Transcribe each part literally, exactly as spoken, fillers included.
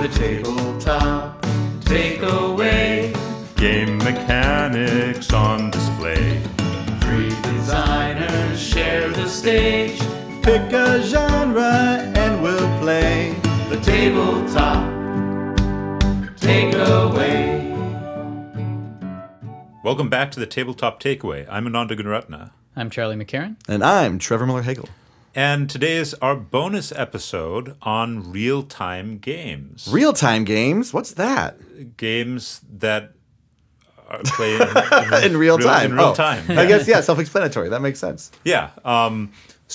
The tabletop takeaway. Game mechanics on display. Three designers share the stage. Pick a genre and we'll play. The tabletop takeaway. Welcome back to the Tabletop Takeaway. I'm Ananda Gunaratna. I'm Charlie McCarran. And I'm Trevor Miller-Hagel. And today is our bonus episode on real-time games. Real-time games? What's that? Games that are played in, in real time. In real oh, time. I guess, yeah, self-explanatory. That makes sense. Yeah. Um,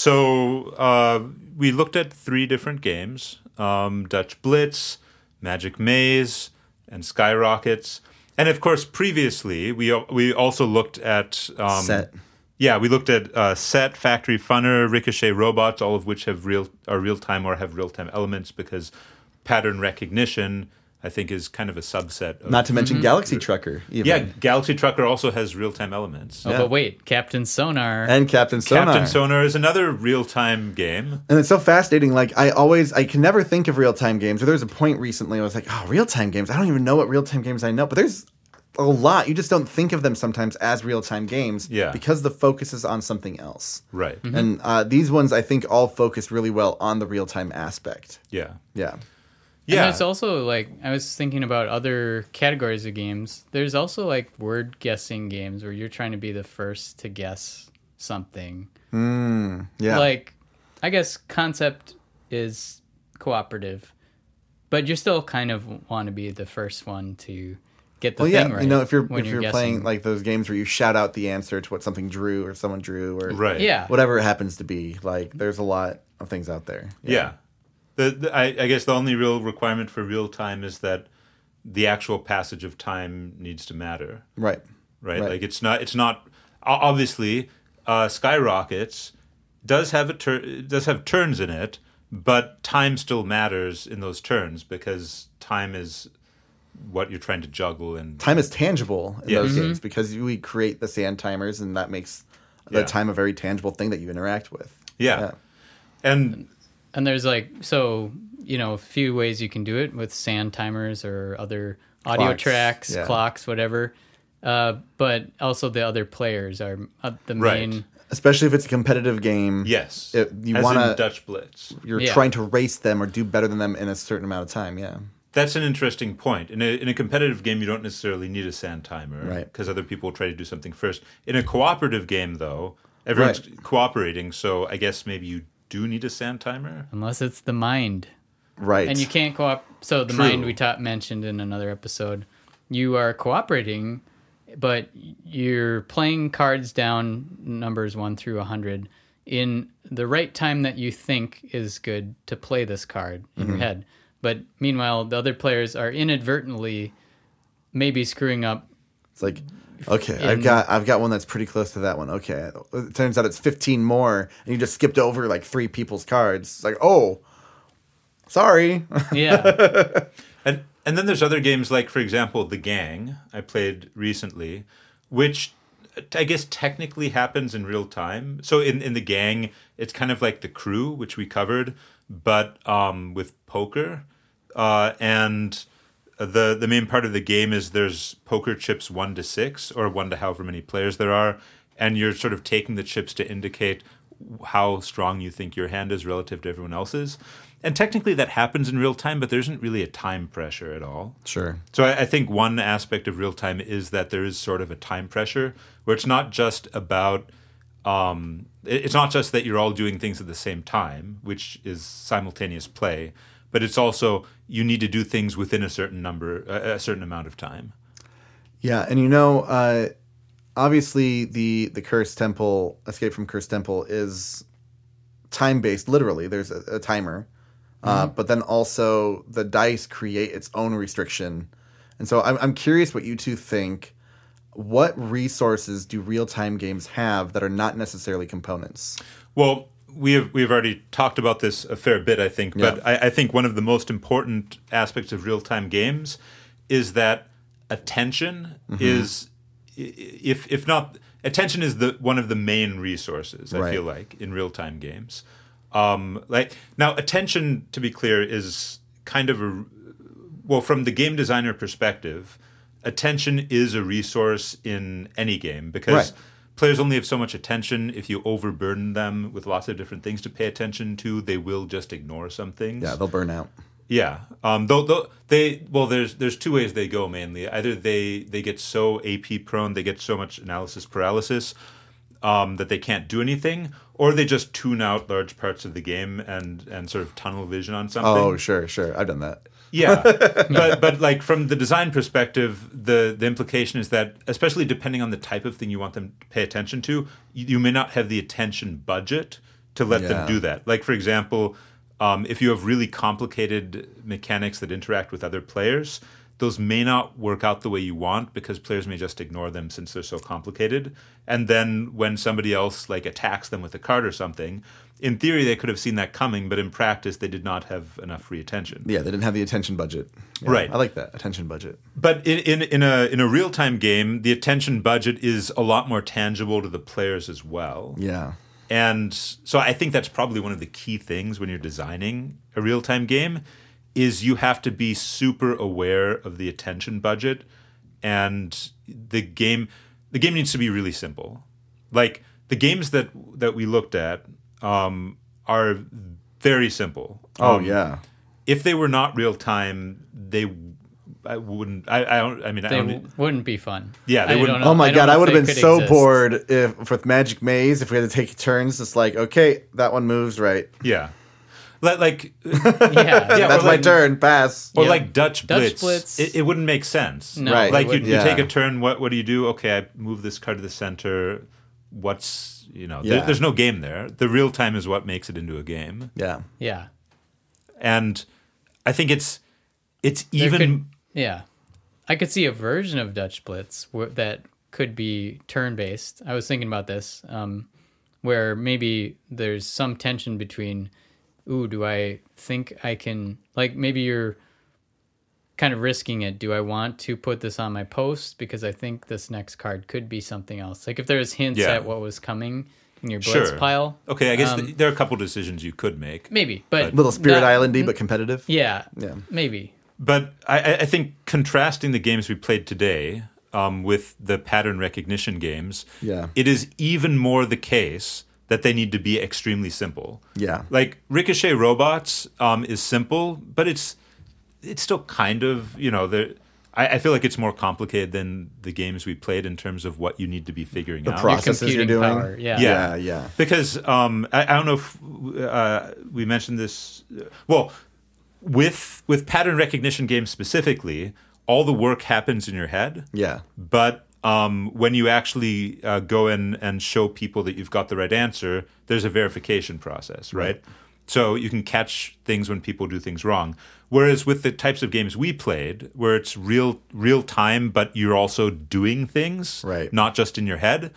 so uh, we looked at three different games, um, Dutch Blitz, Magic Maze, and Skyrockets. And, of course, previously, we we also looked at... Um, Set. Yeah, we looked at uh, Set, Factory Funner, Ricochet Robots, all of which have real are real-time or have real-time elements because pattern recognition, I think, is kind of a subset. Of, Not to mention mm-hmm. Galaxy Trucker. Even. Yeah, Galaxy Trucker also has real-time elements. Oh, yeah. but wait, Captain Sonar. And Captain Sonar. Captain Sonar is another real-time game. And it's so fascinating. Like, I always, I can never think of real-time games. Or there was a point recently where I was like, oh, real-time games? I don't even know what real-time games I know. But there's a lot. You just don't think of them sometimes as real-time games. Yeah. Because the focus is on something else. Right. Mm-hmm. And uh, these ones, I think, all focus really well on the real-time aspect. Yeah. Yeah. Yeah. And there's also, like, I was thinking about other categories of games. There's also, like, word guessing games where you're trying to be the first to guess something. Mm, yeah. Like, I guess concept is cooperative, but you still kind of want to be the first one to get the well, thing yeah, right. you know, if you're when if you're, you're playing like those games where you shout out the answer to what something drew or someone drew or Right. Yeah. whatever it happens to be, like there's a lot of things out there. Yeah. The, the I, I guess the only real requirement for real time is that the actual passage of time needs to matter. Right. Right. Right. Like it's not. It's not. Obviously, uh, Skyrockets does have a tur- does have turns in it, but time still matters in those turns because time is what you're trying to juggle and Time is tangible in Yeah. those Mm-hmm. games because we create the sand timers and that makes the Yeah. time a very tangible thing that you interact with. yeah. Yeah. And And there's like, so, you know, a few ways you can do it with sand timers or other audio Clocks, tracks, yeah. clocks, whatever. Uh, but also the other players are uh, the Right. main. Especially if it's a competitive game. yes, It- you as wanna- in Dutch Blitz. You're Yeah. trying to race them or do better than them in a certain amount of time. Yeah. That's an interesting point. In a, in a competitive game, you don't necessarily need a sand timer, Right. Because other people try to do something first. In a cooperative game, though, everyone's Right. cooperating, so I guess maybe you do need a sand timer. Unless it's the mind. Right. And you can't co-op. So the True. mind we ta- mentioned in another episode, you are cooperating, but you're playing cards down numbers one through a hundred in the right time that you think is good to play this card in Mm-hmm. your head. But meanwhile, the other players are inadvertently maybe screwing up. It's like, okay, in- I've got I've got one that's pretty close to that one. Okay, it turns out it's fifteen more, and you just skipped over like three people's cards. It's like, oh, sorry. Yeah. And and then there's other games like, for example, The Gang I played recently, which I guess technically happens in real time. So in, in The Gang, it's kind of like The Crew, which we covered, but um, with poker. Uh, and the the main part of the game is there's poker chips one to six, or one to however many players there are, and you're sort of taking the chips to indicate how strong you think your hand is relative to everyone else's. And technically that happens in real time, but there isn't really a time pressure at all. Sure. So I, I think one aspect of real time is that there is sort of a time pressure where it's not just about, um, it- it's not just that you're all doing things at the same time, which is simultaneous play, but it's also you need to do things within a certain number, a, a certain amount of time. Yeah, and you know, uh, obviously the the Cursed Temple, Escape from Cursed Temple is time based. Literally, there's a, a timer, uh, but then also the dice create its own restriction. And so I'm I'm curious what you two think. What resources do real time games have that are not necessarily components? Well, we have we've already talked about this a fair bit, I think. But Yeah. I, I think one of the most important aspects of real time games is that attention Mm-hmm. is, i- if if not attention is the one of the main resources. I Right. feel like in real time games. Um, like now, attention, to be clear, is kind of a well, from the game designer perspective, attention is a resource in any game because Right. players only have so much attention. If you overburden them with lots of different things to pay attention to, they will just ignore some things. Yeah, they'll burn out. Yeah. Um. Though, though they well, there's there's two ways they go mainly. Either they they get so A P prone, they get so much analysis paralysis, um, that they can't do anything, or they just tune out large parts of the game and and sort of tunnel vision on something. Oh, sure, sure. I've done that. Yeah, but but like from the design perspective, the the implication is that, especially depending on the type of thing you want them to pay attention to, you, you may not have the attention budget to let Yeah. them do that. Like for example, um, if you have really complicated mechanics that interact with other players, those may not work out the way you want because players may just ignore them since they're so complicated. And then when somebody else like attacks them with a card or something, in theory they could have seen that coming, but in practice they did not have enough free attention. Yeah, they didn't have the attention budget. Yeah, Right. I like that attention budget. But in, in in a in a real time game, the attention budget is a lot more tangible to the players as well. Yeah. And so I think that's probably one of the key things when you're designing a real time game is you have to be super aware of the attention budget, and the game the game needs to be really simple. Like the games that that we looked at um, are very simple. Oh Um, yeah. If they were not real time, they I wouldn't. I, I don't. I mean, I They don't. w- wouldn't be fun. Yeah, they I wouldn't- don't know- Oh my I don't god, know I if would have they been could so exist. bored if with Magic Maze if we had to take turns. It's like, okay, that one moves right. Yeah, like like Yeah, Yeah, That's or my like- turn. Pass. or Yeah. like Dutch Dutch Blitz. Blitz. It, it wouldn't make sense. No, Right. it Like you, wouldn't. you Yeah. take a turn. What what do you do? Okay, I move this card to the center. What's you know? there- Yeah. there's no game there. The real time is what makes it into a game, Yeah. yeah. and I think it's it's There even. could- yeah, I could see a version of Dutch Blitz wh- that could be turn-based. I was thinking about this, um, where maybe there's some tension between, ooh, do I think I can, like maybe you're kind of risking it. Do I want to put this on my post because I think this next card could be something else? Like if there's hints Yeah. at what was coming in your Blitz Sure. pile. Okay, I guess um, th- there are a couple decisions you could make. Maybe, but Little Spirit that- Islandy, but competitive. Yeah, Yeah. maybe. But I, I- I think contrasting the games we played today um, with the pattern recognition games, Yeah. it is even more the case that they need to be extremely simple. Yeah. Like Ricochet Robots um, is simple, but it's it's still kind of, you know, there. I, I feel like it's more complicated than the games we played in terms of what you need to be figuring The out. processes you're computing doing. power, yeah. Yeah. Yeah. Yeah. Because um, I, I don't know if uh, we mentioned this. Well, with with pattern recognition games specifically, all the work happens in your head. Yeah. But um, when you actually uh, go in and show people that you've got the right answer, there's a verification process, right? So you can catch things when people do things wrong. Whereas with the types of games we played, where it's real real time, but you're also doing things, Right. not just in your head,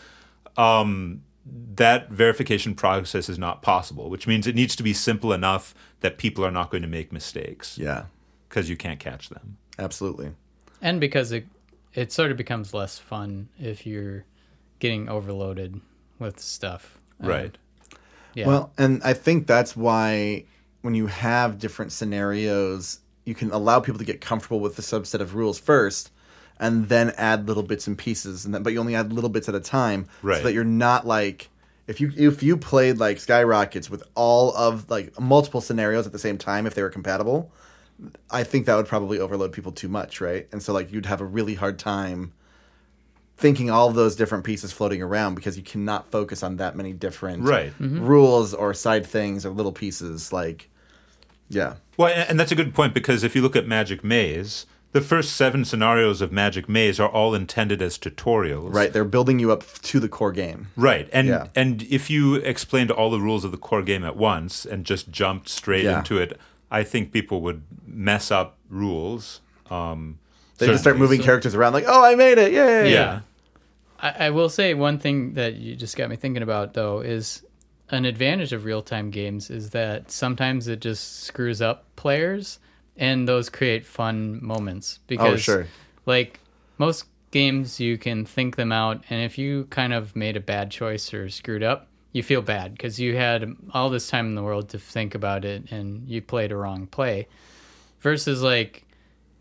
um, that verification process is not possible, which means it needs to be simple enough that people are not going to make mistakes Yeah. because you can't catch them. Absolutely. And because it it sort of becomes less fun if you're getting overloaded with stuff. Um, Right. Yeah. Well, and I think that's why when you have different scenarios, you can allow people to get comfortable with the subset of rules first, and then add little bits and pieces. And then, but you only add little bits at a time, Right. so that you're not like if you if you played like Skyrockets with all of like multiple scenarios at the same time if they were compatible. I think that would probably overload people too much, right? And so like you'd have a really hard time thinking all of those different pieces floating around because you cannot focus on that many different Right. rules or side things or little pieces. Like, yeah, Well, and and that's a good point because if you look at Magic Maze, the first seven scenarios of Magic Maze are all intended as tutorials. right. They're building you up to the core game. Right. And Yeah. and if you explained all the rules of the core game at once and just jumped straight Yeah. into it, I think people would mess up rules. Um, They just start certainly. moving characters around, like, oh, I made it, yay! Yeah. I, I will say one thing that you just got me thinking about, though, is an advantage of real-time games is that sometimes it just screws up players, and those create fun moments. Because, Oh, sure. like, most games, you can think them out, and if you kind of made a bad choice or screwed up, you feel bad because you had all this time in the world to think about it, and you played a wrong play. Versus, like,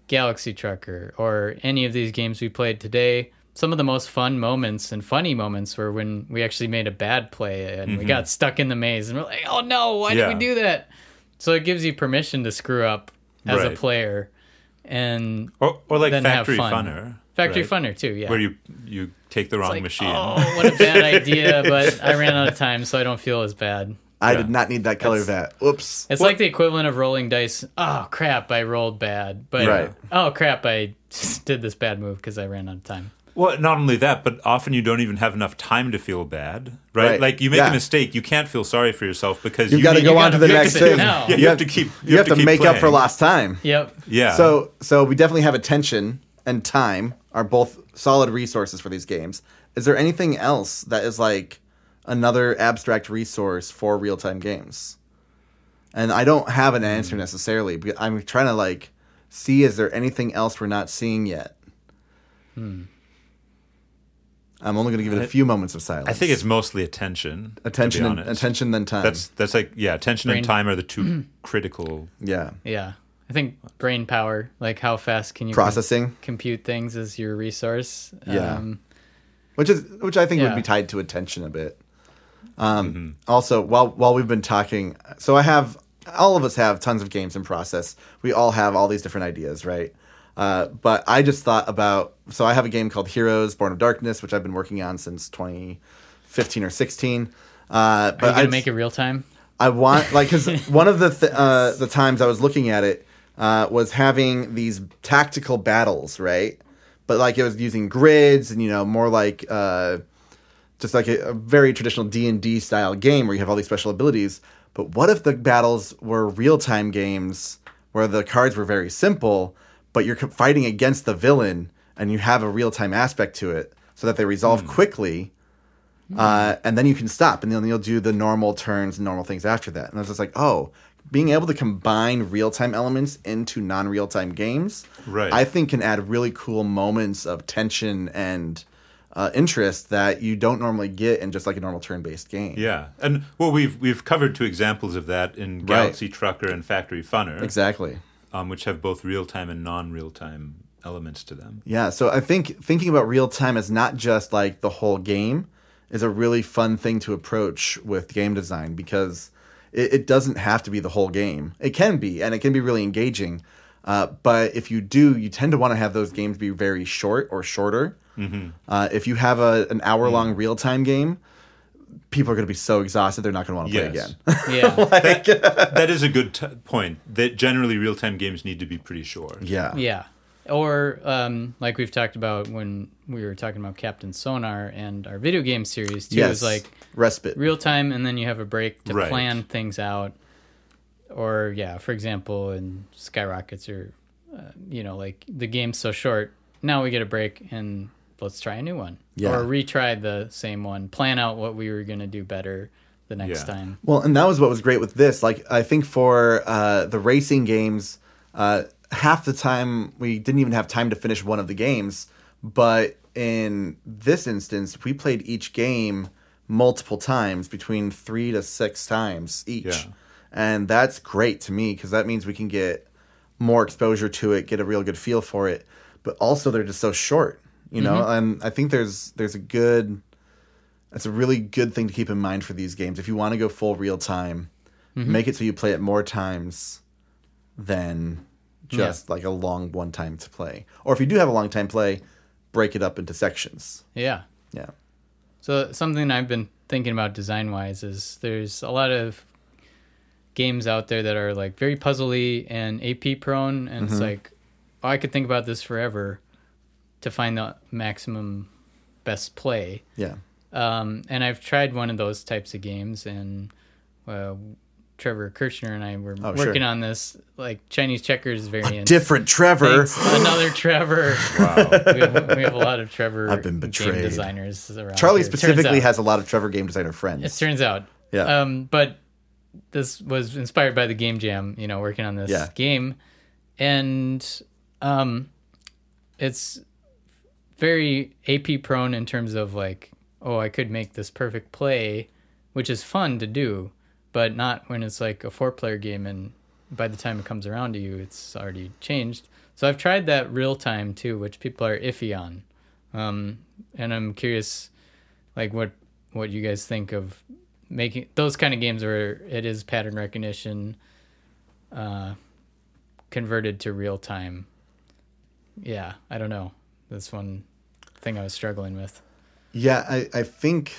Galaxy Trucker or any of these games we played today, some of the most fun moments and funny moments were when we actually made a bad play and Mm-hmm. we got stuck in the maze and we're like, oh no, why Yeah. did we do that? So it gives you permission to screw up as a Right. player and Or, or like then have Factory fun. Funner. Factory right? Funner too, yeah. Where you you take the wrong like, machine. oh, what a bad idea, but I ran out of time, so I don't feel as bad. I Yeah. did not need that color vat. Oops. It's What- like the equivalent of rolling dice. Oh, crap, I rolled bad. But, Right. oh, crap, I just did this bad move because I ran out of time. Well, not only that, but often you don't even have enough time to feel bad, right? Right. Like you make Yeah. a mistake, you can't feel sorry for yourself because You've you got to need- go you on gotta- to the you have next to- thing. now. Yeah, you have to keep. You, have, to, keep make up for playing. lost time. Yep. Yeah. So so we definitely have attention and time are both solid resources for these games. Is there anything else that is like another abstract resource for real-time games? And I don't have an answer necessarily, but I'm trying to like see is there anything else we're not seeing yet? Hmm. I'm only going to give it a few moments of silence. I think it's mostly attention. to be attention and honest. attention then time. That's that's like yeah, attention Brain- and time are the two critical. yeah. Yeah. I think brain power, like how fast can you Processing. com- compute things is your resource. Yeah. Um, which is which I think Yeah. would be tied to attention a bit. Um, Also, while while we've been talking, so I have all of us have tons of games in process. We all have all these different ideas, right? Uh, but I just thought about so I have a game called Heroes: Born of Darkness, which I've been working on since twenty fifteen or sixteen. Uh, are you but going I to make it real time? I want like because one of the th- uh, the times I was looking at it uh, was having these tactical battles, right? But like it was using grids and you know more like uh, just like a, a very traditional D and D style game where you have all these special abilities. But what if the battles were real time games where the cards were very simple, but you're co- fighting against the villain and you have a real time aspect to it so that they resolve quickly. Uh, and then you can stop, and then you'll do the normal turns and normal things after that. And I was just like, oh, being able to combine real time elements into non real time games, Right. I think can add really cool moments of tension and uh, interest that you don't normally get in just like a normal turn based game. Yeah, and well, we've we've covered two examples of that in Galaxy Trucker and Factory Funner, Exactly. um, which have both real time and non real time elements to them. Yeah, so I think thinking about real time as not just like the whole game is a really fun thing to approach with game design because it, it doesn't have to be the whole game. It can be, and it can be really engaging. Uh, but if you do, you tend to want to have those games be very short or shorter. Mm-hmm. Uh, if you have a an hour long real time game, people are going to be so exhausted they're not going to want to play Yes. again. Yeah. that, that is a good t- point. That generally real time games need to be pretty short. yeah, Yeah. Or um, like we've talked about when we were talking about Captain Sonar and our video game series too, yes, is like respite. real time and then you have a break to Right. plan things out. Or yeah, for example, in Skyrockets or uh, you know, like the game's so short, now we get a break and let's try a new one. Yeah. Or retry the same one, plan out what we were going to do better the next Yeah. time. Well, and that was what was great with this. Like, I think for uh, the racing games, uh, half the time we didn't even have time to finish one of the games. But in this instance, we played each game multiple times, between three to six times each. Yeah. And that's great to me because that means we can get more exposure to it, get a real good feel for it. But also, they're just so short, you know. And I think there's there's a good. That's a really good thing to keep in mind for these games. If you want to go full real time, make it so you play it more times than just like a long one time to play. Or if you do have a long time play, break it up into sections. Yeah. Yeah. So something I've been thinking about design wise is there's a lot of games out there that are like very puzzly and A P prone, and it's like, oh, I could think about this forever to find the maximum best play. Yeah. Um, and I've tried one of those types of games, and uh, Trevor Kirchner and I were Oh, sure. working on this like Chinese checkers variant. Different Trevor. Thanks, another Trevor. Wow. we, have, we have a lot of Trevor I've been game betrayed. designers around. Charlie here. Turns specifically out. has a lot of Trevor game designer friends. It turns out. Yeah. Um, but this was inspired by the Game Jam, you know, working on this Yeah. game. And um, it's very A P prone in terms of like, oh, I could make this perfect play, which is fun to do, but not when it's like a four player game and by the time it comes around to you, it's already changed. So I've tried that real time too, which people are iffy on. Um, and I'm curious, like what what you guys think of making those kind of games where it is pattern recognition uh, converted to real time. Yeah, I don't know. That's one thing I was struggling with. Yeah, I, I think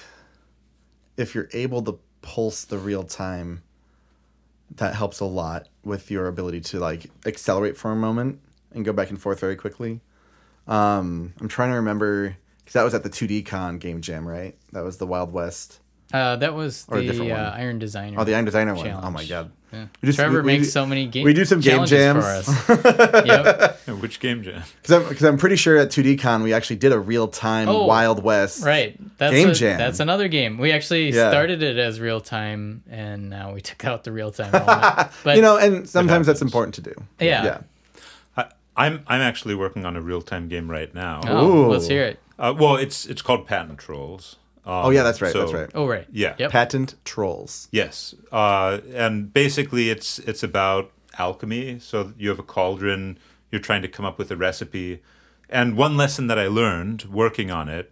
if you're able to pulse the real time, that helps a lot with your ability to like accelerate for a moment and go back and forth very quickly. Um, I'm trying to remember, because that was at the two D Con Game Jam, right? That was the Wild West. Uh, that was Or a the different one. uh, Iron Designer. Oh, the Iron Designer one. challenge. Oh my god. Yeah. We just- Trevor we- we makes do- so many games. we do some game jams. for us. Yep. Which game jam? Because I'm, 'cause I'm pretty sure at two D Con we actually did a real time Oh, Wild West. Right. That's Game a- Jam. That's another game. We actually Yeah. started it as real time, and now we took out the real time element. But You know, and sometimes that's happens. important to do. Yeah. Yeah. I, I'm I'm actually working on a real time game right now. oh, Ooh. let's hear it. Uh, well, it's it's called Patent Trolls. Um, Oh yeah, that's right. so- that's right. Oh, right. Yeah. Yep. Patent Trolls. Yes, uh, and basically it's it's about alchemy. So you have a cauldron. You're trying to come up with a recipe, and one lesson that I learned working on it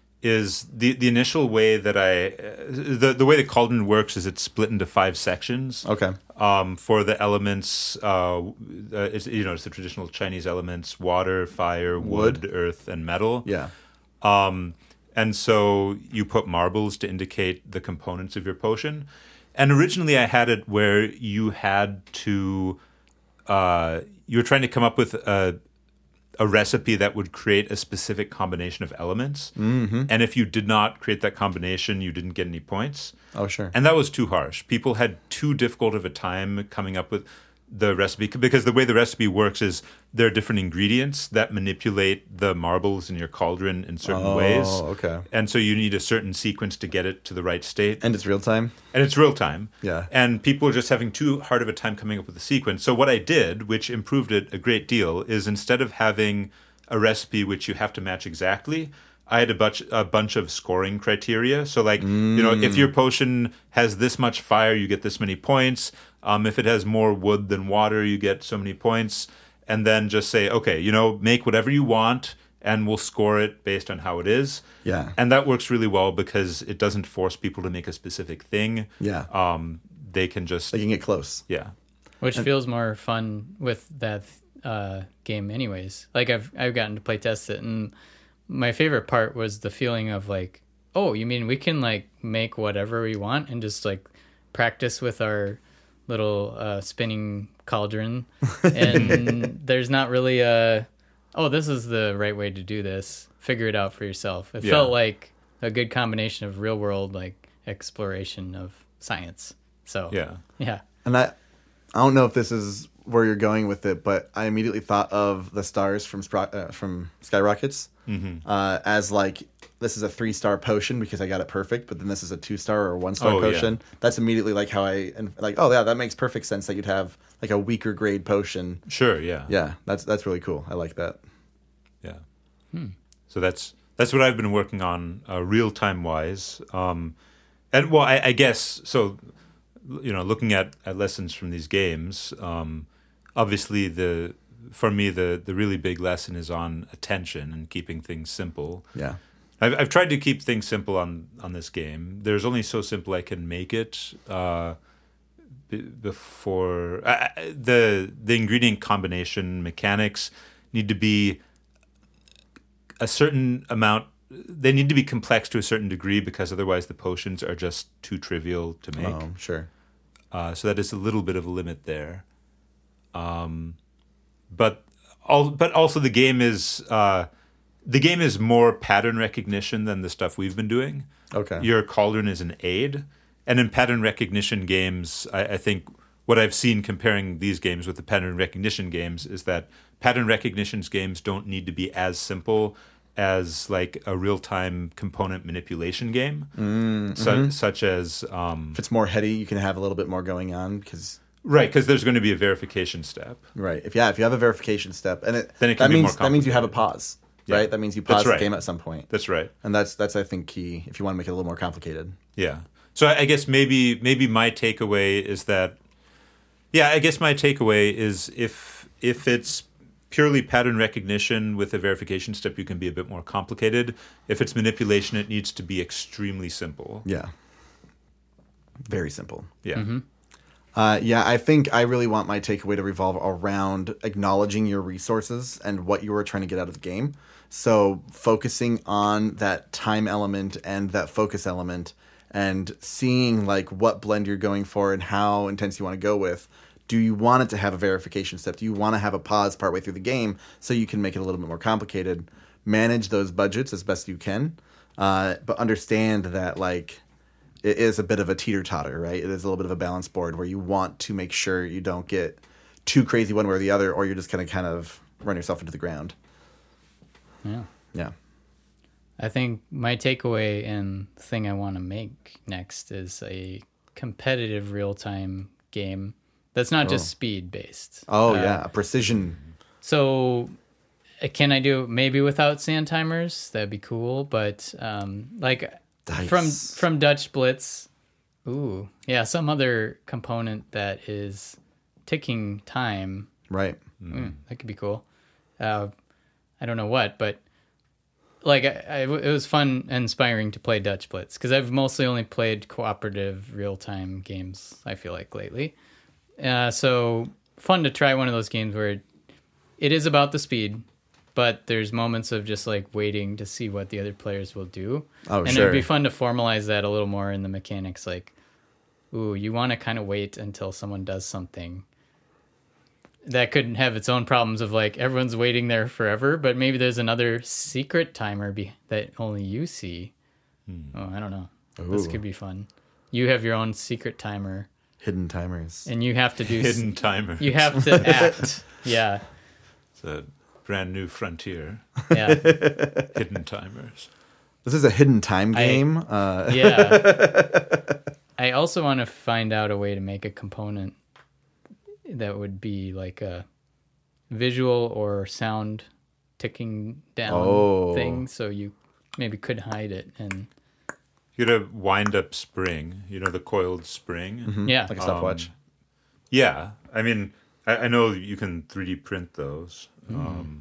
is the the initial way that I uh, the the way the cauldron works is it's split into five sections. Okay. Um, for the elements, uh, uh, it's you know it's the traditional Chinese elements: water, fire, wood, Wood. earth, and metal. Yeah. Um, and so you put marbles to indicate the components of your potion. And originally I had it where you had to, uh, you were trying to come up with a, a recipe that would create a specific combination of elements. Mm-hmm. And if you did not create that combination, you didn't get any points. Oh sure. And that was too harsh. People had too difficult of a time coming up with the recipe, because the way the recipe works is there are different ingredients that manipulate the marbles in your cauldron in certain Oh, ways. okay. And so you need a certain sequence to get it to the right state. And it's real time. And it's real time. Yeah. And people are just having too hard of a time coming up with the sequence. So what I did, which improved it a great deal, is instead of having a recipe which you have to match exactly, I had a bunch a bunch of scoring criteria. So like, you know, if your potion has this much fire, you get this many points. Um, if it has more wood than water, you get so many points. And then just say, okay, you know, make whatever you want and we'll score it based on how it is. Yeah. And that works really well because it doesn't force people to make a specific thing. Yeah. Um, they can just, They can get close. yeah. Which feels more fun with that uh, game, anyways. Like I've I've gotten to play test it, and my favorite part was the feeling of like, oh, you mean we can like make whatever we want and just like practice with our little uh, spinning cauldron, and there's not really a, oh, this is the right way to do this. Figure it out for yourself. It Yeah. felt like a good combination of real world like exploration of science. So Yeah. yeah. And I, I don't know if this is where you're going with it, but I immediately thought of the stars from Spro- uh, from Skyrockets Mm-hmm. uh, as like, this is a three star potion because I got it perfect, but then this is a two star or one star Oh, yeah. potion. That's immediately like how I and like, oh yeah, that makes perfect sense that you'd have like a weaker grade potion. Sure, yeah. Yeah, that's that's really cool. I like that. Yeah. So that's that's what I've been working on, uh, real time wise. Um, and well, I, I guess so. You know, looking at, at lessons from these games, um, obviously the for me the the really big lesson is on attention and keeping things simple. Yeah. I've I've tried to keep things simple on on this game. There's only so simple I can make it. Uh, b- before uh, the the ingredient combination mechanics need to be a certain amount. They need to be complex to a certain degree because otherwise the potions are just too trivial to make. Oh, sure. Uh, so that is a little bit of a limit there. Um, but all, but also the game is uh, the game is more pattern recognition than the stuff we've been doing. Okay. Your cauldron is an aid, and in pattern recognition games, I, I think what I've seen comparing these games with the pattern recognition games is that pattern recognition games don't need to be as simple as like a real-time component manipulation game, Mm, su- mhm. such as um, If it's more heady, you can have a little bit more going on because right, because there's going to be a verification step. right. If yeah, if you have a verification step, and it, Then it can that be means more that means you have a complicated. pause, Yeah. right? That means you That's pause right. the game at some point, That's right. and that's that's I think key if you want to make it a little more complicated. Yeah. So I I guess maybe maybe my takeaway is that, Yeah, I guess my takeaway is if if it's purely pattern recognition with a verification step, you can be a bit more complicated. If it's manipulation, it needs to be extremely simple. Yeah. Very simple. Yeah. Mm-hmm. Uh, yeah, I think I really want my takeaway to revolve around acknowledging your resources and what you were trying to get out of the game. So focusing on that time element and that focus element and seeing like what blend you're going for and how intense you want to go with. Do you want it to have a verification step? Do you want to have a pause partway through the game so you can make it a little bit more complicated? Manage those budgets as best you can, uh, but understand that like it is a bit of a teeter-totter, right? It is a little bit of a balance board where you want to make sure you don't get too crazy one way or the other, or you're just going to kind of run yourself into the ground. Yeah. Yeah. I think my takeaway and thing I want to make next is a competitive real-time game that's not just speed-based. Oh, Uh, yeah. A precision. So uh, can I do it maybe without sand timers? That'd be cool. But um, like Dice. from from Dutch Blitz, ooh, yeah, some other component that is ticking time. Right. Mm, that could be cool. Uh, I don't know what, but like I, I, it was fun and inspiring to play Dutch Blitz because I've mostly only played cooperative real-time games, I feel like, lately. Uh, so fun to try one of those games where it is about the speed, but there's moments of just like waiting to see what the other players will do. Oh, and sure. it'd be fun to formalize that a little more in the mechanics. Like, ooh, you want to kind of wait until someone does something. That could have its own problems of like everyone's waiting there forever, but maybe there's another secret timer be- that only you see. Hmm. Oh, I don't know. This Ooh. could be fun. You have your own secret timer. Hidden timers. And you have to do Hidden timer. You have to act. Yeah. It's a brand new frontier. Yeah. Hidden timers. This is a hidden time I- game. uh, Yeah. I also want to find out a way to make a component that would be like a visual or sound ticking down Oh. thing, so you maybe could hide it. And You get a wind-up spring. You know, the coiled spring? yeah, like a stopwatch. Yeah. I mean, I, I know you can three D print those. Um,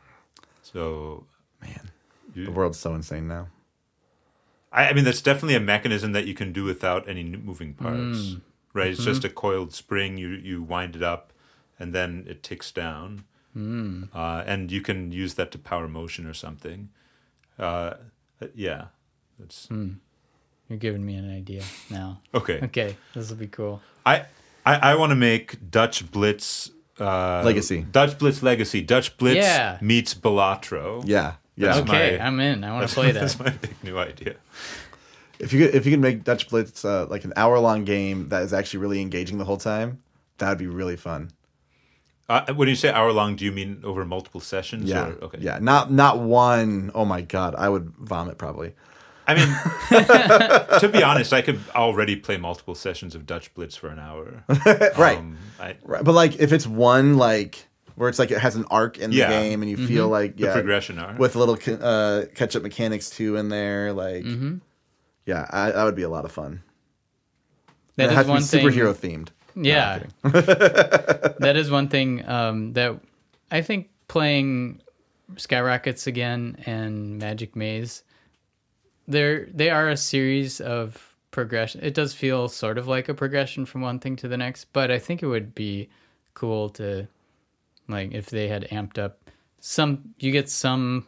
so, Man, you, the world's so insane now. I, I mean, that's definitely a mechanism that you can do without any n- moving parts, right? It's just a coiled spring. You you wind it up, and then it ticks down, mm. uh, and you can use that to power motion or something. Uh, yeah, that's you're giving me an idea now. okay. Okay, this will be cool. I I, I want to make Dutch Blitz uh, Legacy. Dutch Blitz Legacy. Dutch Blitz Yeah. meets Balatro. Yeah, yeah. That's Okay, my- I'm in. I want That's, to play that's that. my big new idea. If you could, if you could make Dutch Blitz uh, like an hour long game that is actually really engaging the whole time, that would be really fun. Uh, when you say hour long, do you mean over multiple sessions? Yeah, Or, okay. yeah. Not not one. Oh my god, I would vomit probably. I mean, to be honest, I could already play multiple sessions of Dutch Blitz for an hour. Right. Um, I, Right, but like if it's one like where it's like it has an arc in the Yeah. game and you feel like the yeah, progression arc. with little uh, catch up mechanics too in there, like Mm-hmm. yeah, I, that would be a lot of fun. That it is has to one be thing. superhero themed. Yeah. That is one thing um, that I think playing Skyrockets again and Magic Maze, they're, they are a series of progression. It does feel sort of like a progression from one thing to the next, but I think it would be cool to, like, if they had amped up some, you get some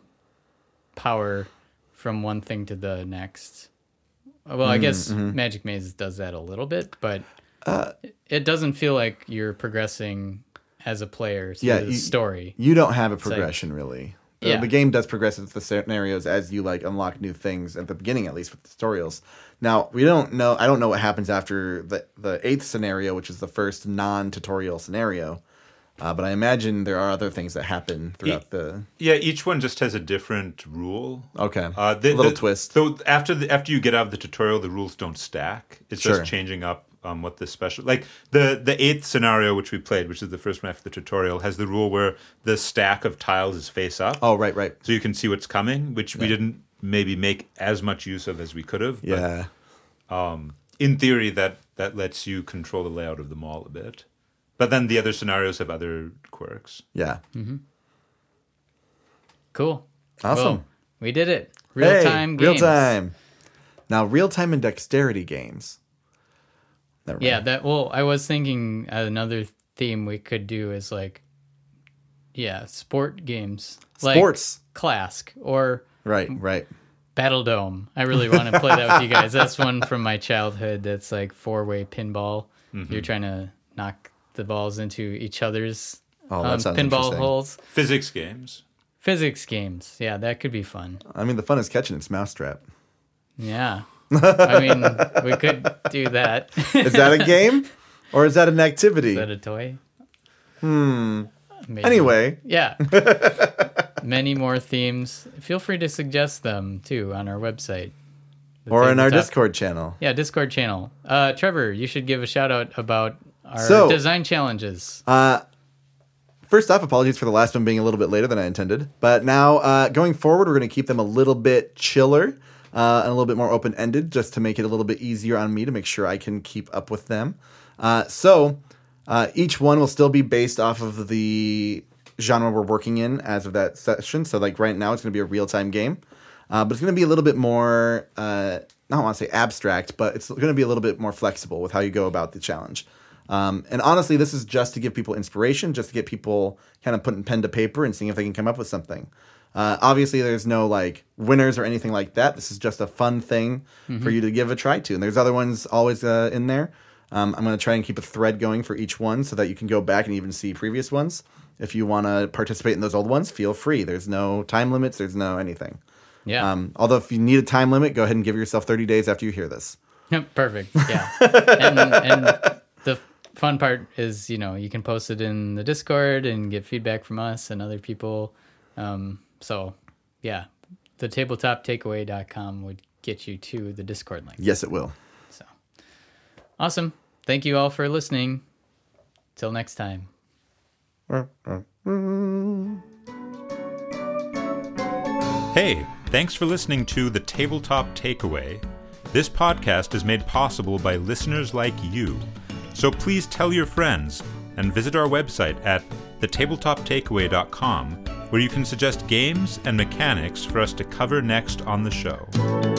power from one thing to the next. Well, I guess Magic Maze does that a little bit, but Uh, it doesn't feel like you're progressing as a player through Yeah, the you- story. You don't have a like- progression really. The, Yeah. the game does progress with the scenarios as you like unlock new things at the beginning, at least with the tutorials. Now we don't know. I don't know what happens after the the eighth scenario, which is the first non-tutorial scenario. Uh, but I imagine there are other things that happen throughout the. yeah, each one just has a different rule. Okay, Uh, the, a little the- twist. So after the, after you get out of the tutorial, the rules don't stack. It's Sure. just changing up um, what the special like the the eighth scenario which we played, which is the first one after the tutorial, has the rule where the stack of tiles is face up. Oh, right, right. So you can see what's coming, which we didn't maybe make as much use of as we could have. But Yeah. in theory, that that lets you control the layout of the mall a bit. But then the other scenarios have other quirks. Yeah. Cool. Awesome. Well, we did it. Real Hey, time real games. time. Now, real time and dexterity games. Never Yeah, mind. that well, I was thinking another theme we could do is like yeah, sport games. Sports. Like Clask or Right, right. Battle Dome. I really want to play that with you guys. That's one from my childhood that's like four-way pinball. Mm-hmm. You're trying to knock the balls into each other's Oh, that um, sounds pinball interesting. holes. Physics games. Physics games. Yeah, that could be fun. I mean, the fun is catching its mousetrap. Yeah. I mean, we could do that. Is that a game? Or is that an activity? Is that a toy? Hmm. Anyway, Yeah. Many more themes. Feel free to suggest them too on our website. The or in our Tabletop- Discord channel. Yeah, Discord channel. Uh, Trevor, you should give a shout out about our So- design challenges. Uh, first off, apologies for the last one being a little bit later than I intended. But now, uh, going forward, we're going to keep them a little bit chiller uh, and a little bit more open-ended just to make it a little bit easier on me to make sure I can keep up with them. Uh, so, uh, each one will still be based off of the genre we're working in as of that session. So, like, right now, it's going to be a real-time game. Uh, but it's going to be a little bit more, uh, I don't want to say abstract, but it's going to be a little bit more flexible with how you go about the challenge. Um, and honestly, this is just to give people inspiration, just to get people kind of putting pen to paper and seeing if they can come up with something. Uh, obviously, there's no like winners or anything like that. This is just a fun thing mm-hmm. for you to give a try to. And there's other ones always uh, in there. Um, I'm going to try and keep a thread going for each one so that you can go back and even see previous ones. If you want to participate in those old ones, feel free. There's no time limits. There's no anything. Yeah. Um, although if you need a time limit, go ahead and give yourself thirty days after you hear this. Perfect. Yeah. and, and the fun part is, you know, you can post it in the Discord and get feedback from us and other people. Um, so, yeah, the tabletop takeaway dot com would get you to the Discord link. Yes, it will. So, awesome. Thank you all for listening. Till next time. Hey, thanks for listening to The Tabletop Takeaway. This podcast is made possible by listeners like you. So please tell your friends and visit our website at the tabletop takeaway dot com, where you can suggest games and mechanics for us to cover next on the show.